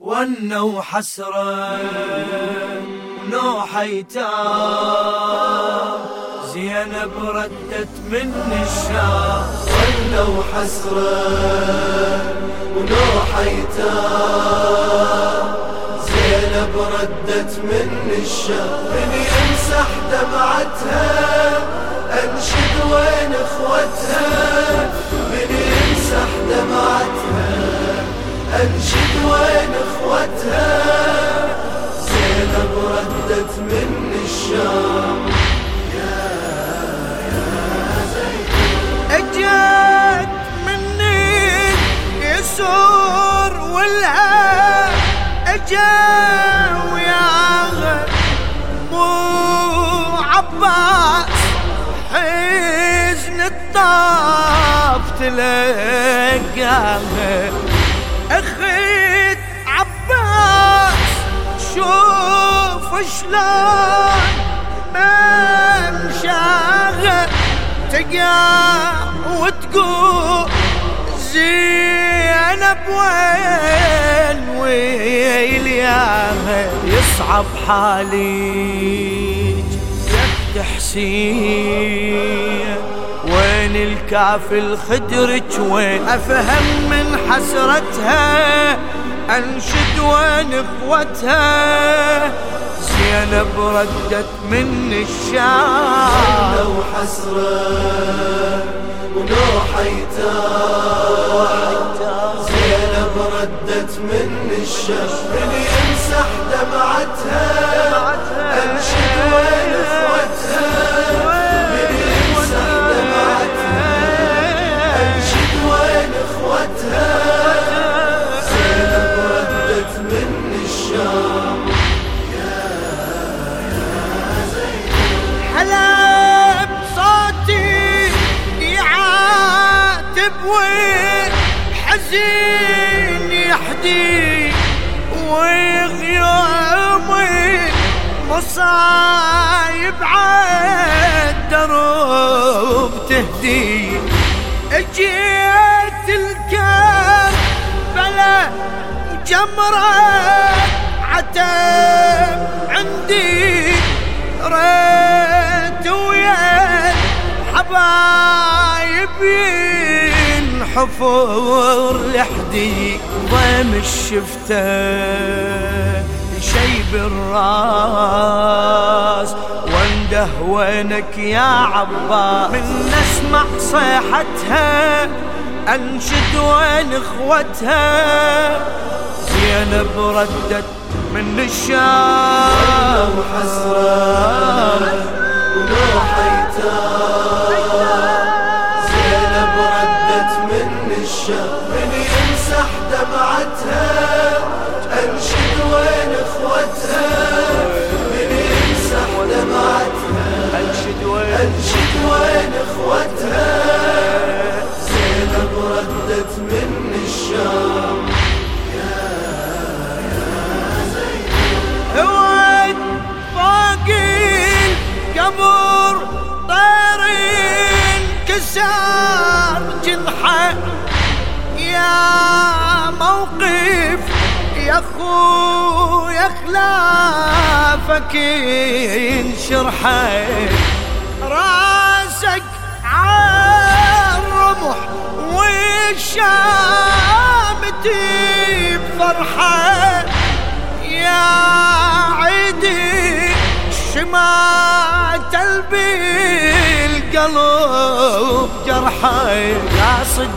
ونوا حسرة ونوح ايتام، زينب ردت من الشام. ونوا حسرة ونوح ايتام، زينب ردت من الشام. من يمسح دمعتها انشد وين اخوتها، من يمسح دمعتها انشد وين اخوتها، زينب ردت من الشام. اجت مني يسور والها، اجا وياها مو عباس، حزن الطاف تلقاها. اخيت عباس شوف شلون ممشاها، تقع وتقول زينب وين ويلياها. يصعب حالي يا حسين، وين الكافل خدرك وين، افهم من حسرتها انشد وين اخوتها، زينب ردت من الشام. ونوا حسرة ونوح ايتام، زينب ردت من الشام. من يمسح دمعتها انشد وين اخوتها، من يمسح دمعتها انشد وين اخوتها، زينب ردت من الشام. حلب صوتي يعاتب وحزين يحدي، وغيومي مصايب عالدروب تهدي. اجيت الكربلة وجمرة عتب عندي، ريت ويا حبايب ينحفر لحدي، ضيم الشفتة شيب الراس، وانده وينك يا عباس. من نسمع صيحتها انشد وين اخوتها، زينب ردت من الشام. ونوا حسرة ونوح ايتام، زينب ردت من الشام. من يمسح دمعتها انشد وين اخوتها، من يمسح دمعتها انشد وين اخوتها، زينب ردت من الشام. قبر طيرين كسر جنحه، يا موقف يا اخويا خلافك ينشرحه. راسك عالرمح والشامتي بفرحه، يا عيدي شمات القلب جرحه. قاصد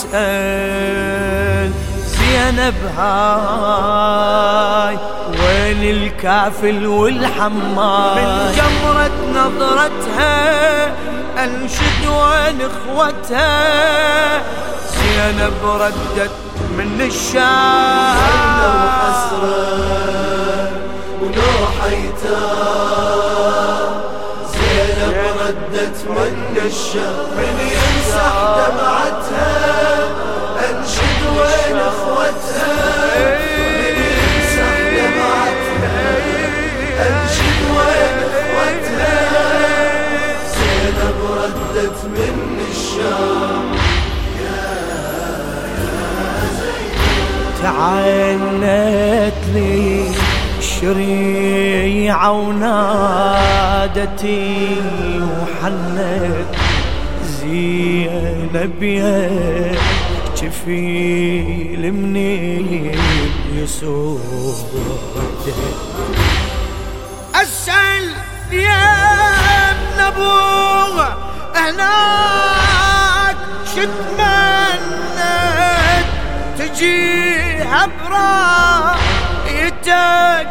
يسأل زينب هاي وين الكافل والحماي، من جمرة نظرتها انشد وين اخوتها، زينب ردت من الشام. ونوا حسرة ونوح ايتام، زينب ردت من الشام. من يمسح دمعتها انشد وين اخوتها، من يمسح دمعتها انشد وين اخوتها، زينب ردت من الشام. تعال لي الشريعة ونادتي وحنت زينب يا جفيل منين يسود. أسأل يا ابن أبوه هناك شتمنت تجيها برايتك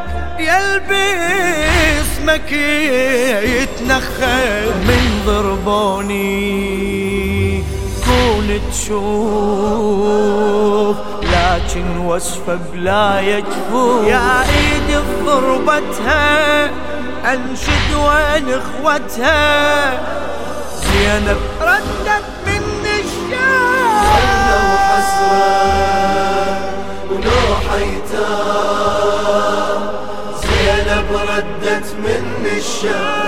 يلبس مكي يتنخل من ضربوني كون تشوف لكن وصفه بلا يجفو. يا ايد ضربتها انشد وين اخوتها زينب ردت من ظلنا وحسرة ونوح ايتام زينب ردت من الشام